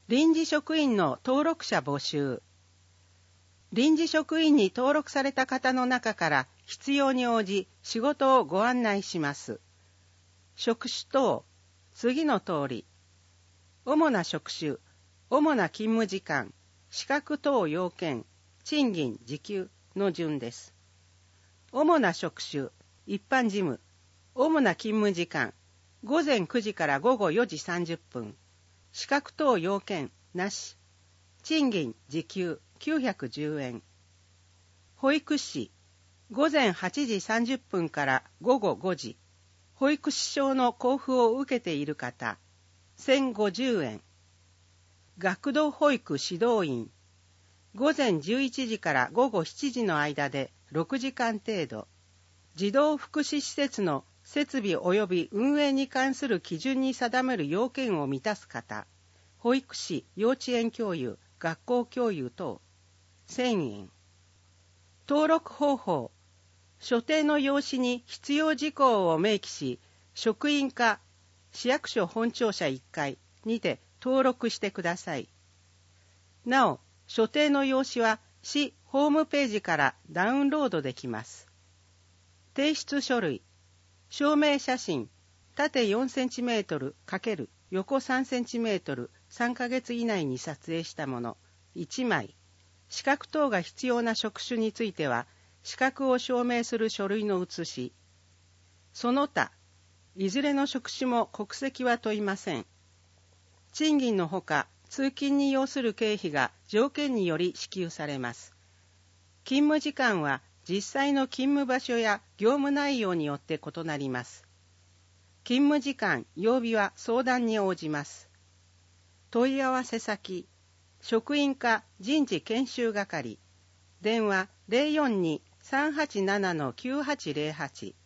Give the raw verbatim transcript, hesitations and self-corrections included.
臨時職員の登録者募集。臨時職員に登録された方の中から必要に応じ仕事をご案内します。職種等、次の通り。主な職種、主な勤務時間、資格等要件、賃金、時給の順です。主な職種、一般事務、主な勤務時間、ごぜんくじからごごよじさんじゅっぷん、資格等要件、なし、賃金、時給、きゅうひゃくじゅうえん。保育士、ごぜんはちじさんじゅっぷんからごごごじ、保育士証の交付を受けている方、せんごじゅうえん。学童保育指導員、ごぜんじゅういちじからごごしちじの間でろくじかん程度、児童福祉施設の設備及び運営に関する基準に定める要件を満たす方、保育士、幼稚園教諭、学校教諭等、せんえん。登録方法、所定の用紙に必要事項を明記し、職員課、市役所本庁舎いっかいにて登録してください。なお、所定の用紙は市ホームページからダウンロードできます。提出書類、証明写真、縦よんセンチメートル×横さんセンチメートル、さんかげつ以内に撮影したもの、いちまい。資格等が必要な職種については、資格を証明する書類の写し。その他、いずれの職種も国籍は問いません。賃金のほか、通勤に要する経費が条件により支給されます。勤務時間は実際の勤務場所や業務内容によって異なります。勤務時間、曜日は相談に応じます。問い合わせ先、職員課人事研修係、電話 ゼロよんに さんはちなな きゅうはちゼロはち